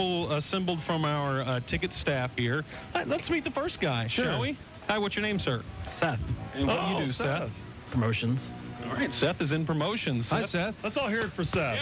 Assembled from our ticket staff here. Let's meet the first guy, shall we? Hi, what's your name, sir? Seth. And what do you do, Seth? Promotions. All right, Seth is in promotions. Hi, Seth. Let's all hear it for Seth.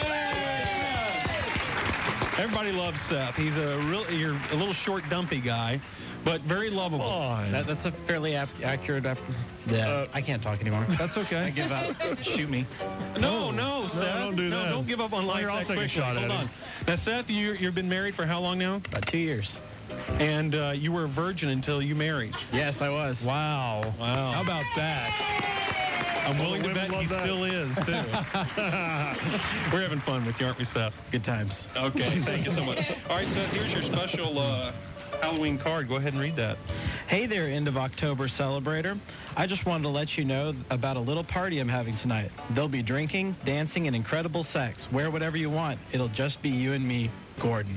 Everybody loves Seth. He's you're a little short, dumpy guy, but very lovable. That's a fairly accurate. I can't talk anymore. That's okay. I give up. Shoot me. No, Seth. don't do that. Don't give up on life Here, I'll that take a quickly. shot at Hold it. on. Now, Seth, you've been married for how long now? About 2 years. And you were a virgin until you married. Yes, I was. Wow. How about that? I'm willing to bet he still is, too. We're having fun with you, aren't we, Seth? Good times. Okay, thank you so much. All right, Seth, here's your special Halloween card. Go ahead and read that. Hey there, end of October celebrator. I just wanted to let you know about a little party I'm having tonight. There'll be drinking, dancing, and incredible sex. Wear whatever you want. It'll just be you and me, Gordon.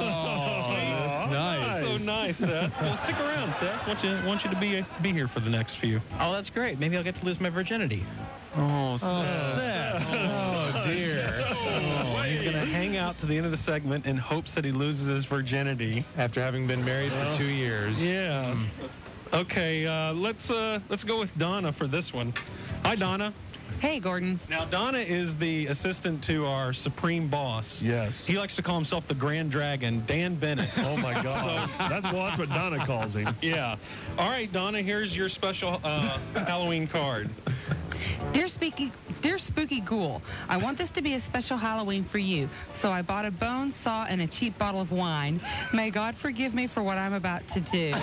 Nice. So nice, Seth. Well, stick around, Seth. Want you to be here for the next few. Oh, that's great. Maybe I'll get to lose my virginity. Oh, Seth. Oh, dear. He's going to hang out to the end of the segment in hopes that he loses his virginity. After having been married for 2 years. Yeah. Okay, let's go with Donna for this one. Hi, Donna. Hey, Gordon. Now, Donna is the assistant to our supreme boss. Yes. He likes to call himself the Grand Dragon, Dan Bennett. Oh, my God. That's what Donna calls him. Yeah. All right, Donna, here's your special Halloween card. Dear Spooky Ghoul, I want this to be a special Halloween for you, so I bought a bone saw and a cheap bottle of wine. May God forgive me for what I'm about to do.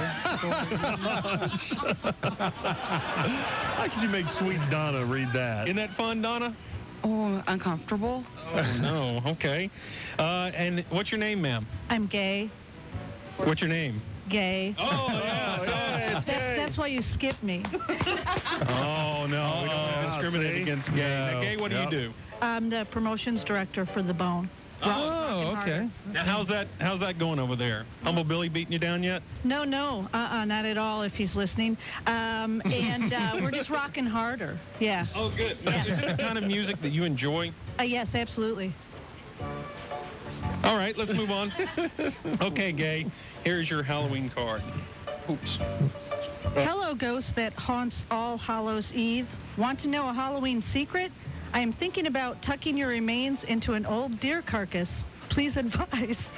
How could you make sweet Donna read that? Isn't that fun, Donna? Oh, uncomfortable. Oh, no. Okay. And what's your name, ma'am? I'm gay. What's your name? Gay. Oh, yeah. That's why you skipped me. Oh, no. We don't discriminate see? against gay. Now, Gay, what do you do? I'm the promotions director for The Bone. Oh, okay. Now, how's that going over there? Humble Billy beating you down yet? No, not at all if he's listening. And we're just rocking harder. Yeah. Oh, good. Now, is it the kind of music that you enjoy? Yes, absolutely. All right, let's move on. Okay, Gay, here's your Halloween card. Oops. Hello, ghost that haunts All Hallows Eve. Want to know a Halloween secret? I am thinking about tucking your remains into an old deer carcass. Please advise.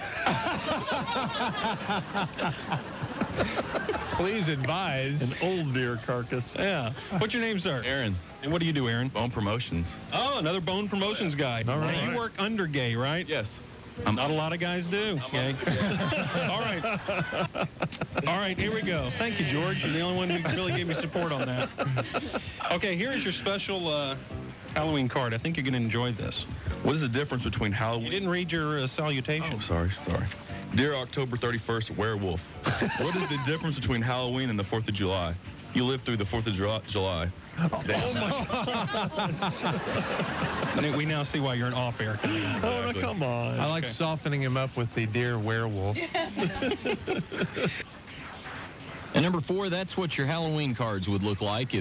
Please advise. An old deer carcass. Yeah. What's your name, sir? Aaron, And what do you do, Aaron? Bone Promotions. Oh, another Bone Promotions guy. All right. Now, you work under Gay, right? Yes. Not a lot of guys do. Gay. All right. All right, here we go. Thank you, George. You're the only one who really gave me support on that. Okay, here is your special Halloween card. I think you're going to enjoy this. What is the difference between Halloween? You didn't read your salutation. Oh, sorry. Dear October 31st werewolf, what is the difference between Halloween and the 4th of July? You lived through the 4th of July. Oh, my God. We now see why you're an off-air comedian. Oh, no, come on. I like softening him up with the deer werewolf. And number 4, that's what your Halloween cards would look like